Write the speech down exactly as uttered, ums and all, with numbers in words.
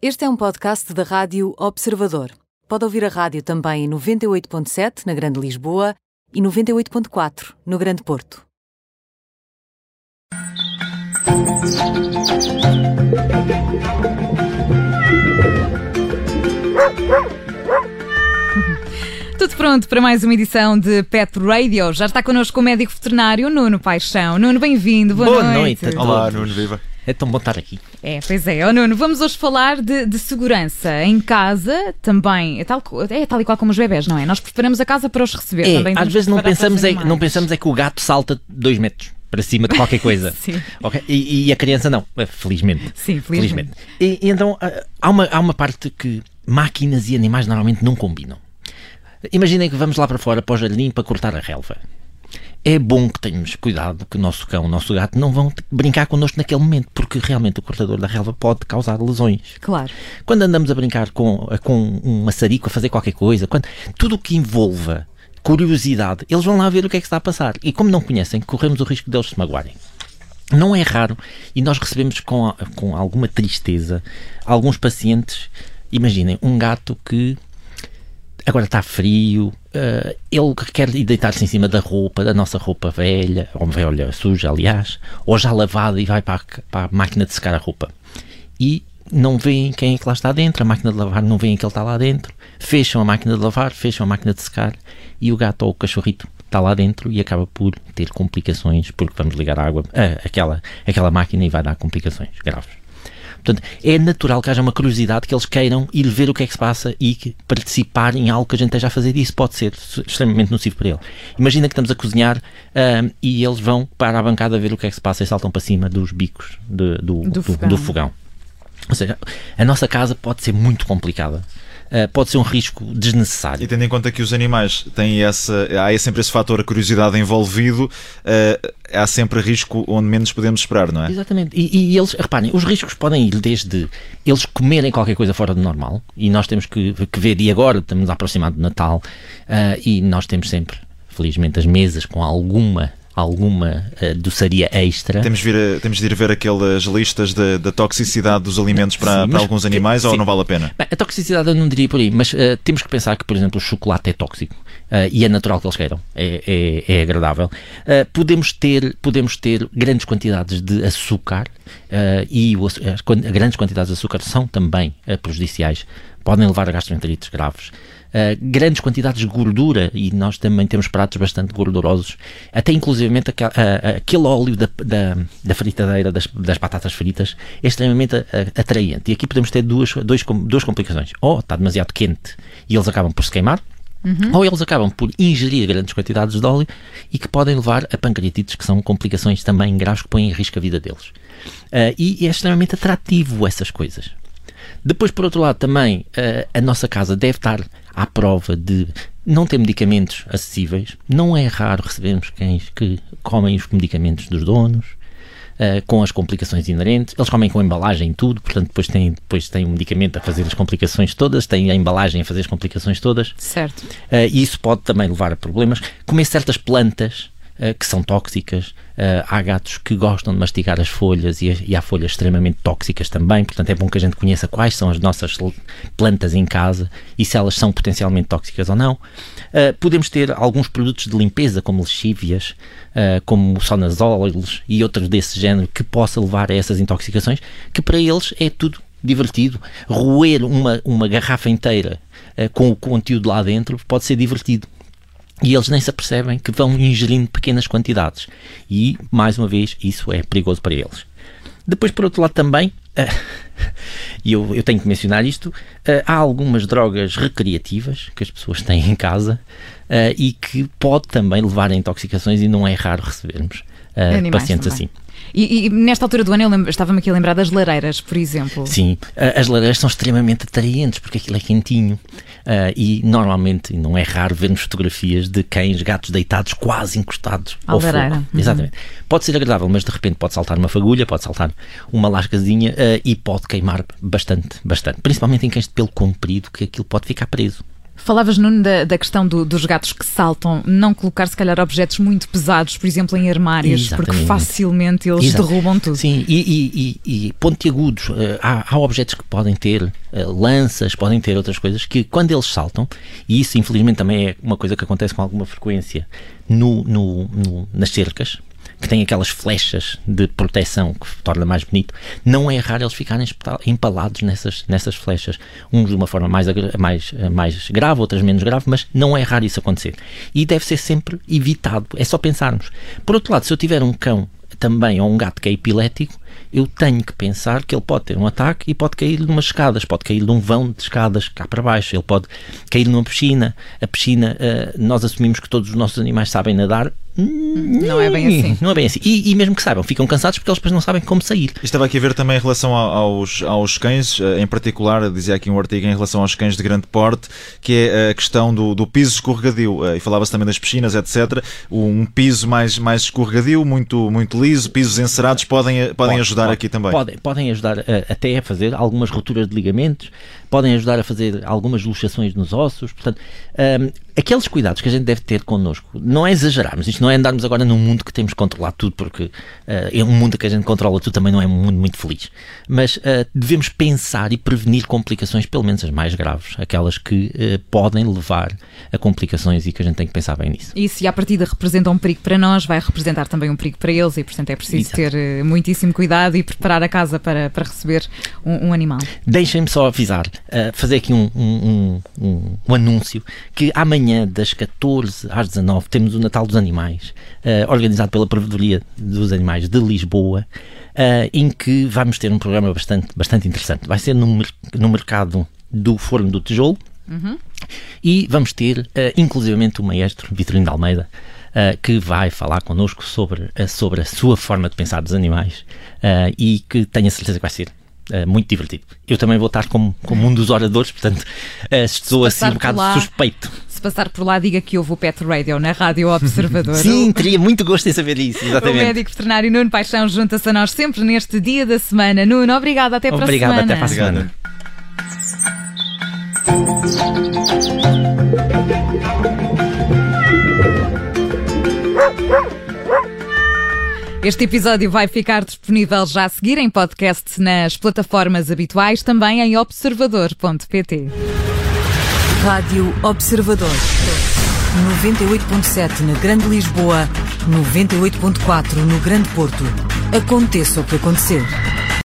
Este é um podcast da Rádio Observador. Pode ouvir a rádio também em noventa e oito ponto sete na Grande Lisboa e noventa e oito ponto quatro no Grande Porto. Tudo pronto para mais uma edição de Pet Radio. Já está connosco o médico veterinário Nuno Paixão. Nuno, bem-vindo. Boa, Boa noite. noite. Olá, Nuno, viva. É tão bom estar aqui. É, pois é. Oh, Nuno, vamos hoje falar de, de segurança em casa também. É tal, é tal e qual como os bebés, não é? Nós preparamos a casa para os receber. É, também às vezes não pensamos, é, em, não pensamos é que o gato salta dois metros para cima de qualquer coisa. Sim. Okay? E, e a criança não, felizmente. Sim, felizmente. felizmente. E, e então há uma, há uma parte que máquinas e animais normalmente não combinam. Imaginem que vamos lá para fora, para o jardim, para cortar a relva. É bom que tenhamos cuidado que o nosso cão, o nosso gato não vão brincar connosco naquele momento, porque realmente o cortador da relva pode causar lesões. Claro. Quando andamos a brincar com, com um maçarico, a fazer qualquer coisa, quando, tudo o que envolva curiosidade, eles vão lá ver o que é que está a passar. E como não conhecem, corremos o risco deles se magoarem. Não é raro, e nós recebemos com, com alguma tristeza alguns pacientes. Imaginem, um gato que agora está frio, uh, ele quer ir deitar-se em cima da roupa, da nossa roupa velha, ou velha, suja, aliás, ou já lavada, e vai para a, para a máquina de secar a roupa. E não veem quem é que lá está dentro, a máquina de lavar não veem que ele está lá dentro, fecham a máquina de lavar, fecham a máquina de secar, e o gato ou o cachorrito está lá dentro e acaba por ter complicações, porque vamos ligar a água, uh, aquela, aquela máquina, e vai dar complicações graves. Portanto, é natural que haja uma curiosidade, que eles queiram ir ver o que é que se passa e que participar em algo que a gente esteja a fazer. Isso pode ser extremamente nocivo para ele. Imagina que estamos a cozinhar um, e eles vão para a bancada ver o que é que se passa e saltam para cima dos bicos de, do, do, do, fogão. do fogão. Ou seja, a nossa casa pode ser muito complicada. Uh, pode ser um risco desnecessário. E tendo em conta que os animais têm essa, há sempre esse fator, a curiosidade envolvido, uh, há sempre risco onde menos podemos esperar, não é? Exatamente. E, e eles, reparem, os riscos podem ir desde eles comerem qualquer coisa fora do normal, e nós temos que, que ver, e agora estamos a aproximar do Natal, uh, e nós temos sempre, felizmente, as mesas com alguma alguma uh, doçaria extra. Temos, vir a, temos de ir ver aquelas listas da toxicidade dos alimentos para, sim, para alguns animais, sim, ou não vale a pena? Bem, a toxicidade eu não diria por aí, mas uh, temos que pensar que, por exemplo, o chocolate é tóxico, uh, e é natural que eles queiram, é, é, é agradável. Uh, podemos, ter, podemos ter grandes quantidades de açúcar, uh, e o, as, as grandes quantidades de açúcar são também uh, prejudiciais, podem levar a gastroenterites graves. Uh, grandes quantidades de gordura, e nós também temos pratos bastante gordurosos, até inclusivamente aquel, uh, aquele óleo da, da, da fritadeira das, das batatas fritas é extremamente uh, atraente, e aqui podemos ter duas, dois, duas complicações: ou está demasiado quente e eles acabam por se queimar, uhum. ou eles acabam por ingerir grandes quantidades de óleo e que podem levar a pancreatites, que são complicações também graves que põem em risco a vida deles. Uh, e é extremamente atrativo essas coisas. Depois, por outro lado, também uh, a nossa casa deve estar à prova de não ter medicamentos acessíveis. Não é raro recebermos cães que comem os medicamentos dos donos, uh, com as complicações inerentes. Eles comem com embalagem e tudo, portanto depois têm, depois têm o medicamento a fazer as complicações todas, têm a embalagem a fazer as complicações todas. Certo. Uh, e isso pode também levar a problemas. Comer certas plantas Uh, que são tóxicas, uh, há gatos que gostam de mastigar as folhas, e, e há folhas extremamente tóxicas também, portanto é bom que a gente conheça quais são as nossas plantas em casa e se elas são potencialmente tóxicas ou não. Uh, podemos ter alguns produtos de limpeza, como lexívias, uh, como sonazóleos e outros desse género, que possa levar a essas intoxicações, que para eles é tudo divertido. Roer uma, uma garrafa inteira uh, com o conteúdo lá dentro pode ser divertido. E eles nem se apercebem que vão ingerindo pequenas quantidades. E, mais uma vez, isso é perigoso para eles. Depois, por outro lado, também, e uh, eu, eu tenho que mencionar isto, uh, há algumas drogas recreativas que as pessoas têm em casa, uh, e que pode também levar a intoxicações, e não é raro recebermos uh, pacientes também assim. E, e nesta altura do ano eu lembro, estava-me aqui a lembrar das lareiras, por exemplo. Sim, as lareiras são extremamente atraentes porque aquilo é quentinho, uh, e normalmente, não é raro vermos fotografias de cães, gatos deitados quase encostados ao fogo. Uhum. Exatamente. Pode ser agradável, mas de repente pode saltar uma fagulha, pode saltar uma lascazinha, uh, e pode queimar bastante, bastante. Principalmente em cães de pelo comprido, que aquilo pode ficar preso. Falavas, Nuno, da, da questão do, dos gatos que saltam, não colocar se calhar objetos muito pesados, por exemplo, em armários, Exatamente. Porque facilmente eles Exato. Derrubam tudo. Sim, e, e, e, e pontiagudos, uh, há, há objetos que podem ter uh, lanças, podem ter outras coisas, que quando eles saltam, e isso infelizmente também é uma coisa que acontece com alguma frequência no, no, no, nas cercas, que tem aquelas flechas de proteção que torna mais bonito, não é raro eles ficarem empalados nessas, nessas flechas, uns de uma forma mais, mais, mais grave, outras menos grave, mas não é raro isso acontecer. E deve ser sempre evitado, é só pensarmos. Por outro lado, se eu tiver um cão também, ou um gato que é epilético, eu tenho que pensar que ele pode ter um ataque e pode cair numas escadas, pode cair num vão de escadas cá para baixo, ele pode cair numa piscina. A piscina, uh, nós assumimos que todos os nossos animais sabem nadar. Não é bem assim. Não é bem assim. E, e mesmo que saibam, ficam cansados porque eles depois não sabem como sair. E estava aqui a ver também em relação aos, aos cães, em particular, dizia aqui um artigo em relação aos cães de grande porte, que é a questão do, do piso escorregadio. E falava-se também das piscinas, etcétera. Um piso mais, mais escorregadio, muito, muito liso, pisos encerados, podem, podem pode, ajudar pode, aqui também. Podem, podem ajudar a, até a fazer algumas rupturas de ligamentos, podem ajudar a fazer algumas luxações nos ossos. Portanto, um, aqueles cuidados que a gente deve ter connosco, não é exagerarmos, isto não é andarmos agora num mundo que temos que controlar tudo, porque uh, é um mundo que a gente controla tudo, também não é um mundo muito feliz, mas uh, devemos pensar e prevenir complicações, pelo menos as mais graves, aquelas que uh, podem levar a complicações e que a gente tem que pensar bem nisso. E se à partida representa um perigo para nós, vai representar também um perigo para eles, e portanto é preciso Exato. ter uh, muitíssimo cuidado e preparar a casa para, para receber um, um animal. Deixem-me só avisar, uh, fazer aqui um, um, um, um anúncio, que amanhã das catorze às dezanove temos o Natal dos Animais, uh, organizado pela Provedoria dos Animais de Lisboa, uh, em que vamos ter um programa bastante, bastante interessante. Vai ser no, no mercado do Forno do Tijolo, uhum. e vamos ter uh, inclusivamente o maestro Vitorino de Almeida, uh, que vai falar connosco sobre, uh, sobre a sua forma de pensar dos animais, uh, e que tenho a certeza que vai ser Uh, muito divertido. Eu também vou estar como, como um dos oradores, portanto uh, estou assim um bocado lá, suspeito. Se passar por lá, diga que houve o Pet Radio na Rádio Observador. Sim, teria muito gosto em saber isso, exatamente. O médico veterinário Nuno Paixão junta-se a nós sempre neste dia da semana. Nuno, obrigado, até para obrigado, a semana. Até para a semana. Este episódio vai ficar disponível já a seguir em podcast nas plataformas habituais, também em observador ponto pt. Rádio Observador. noventa e oito ponto sete na Grande Lisboa, noventa e oito ponto quatro no Grande Porto. Aconteça o que acontecer.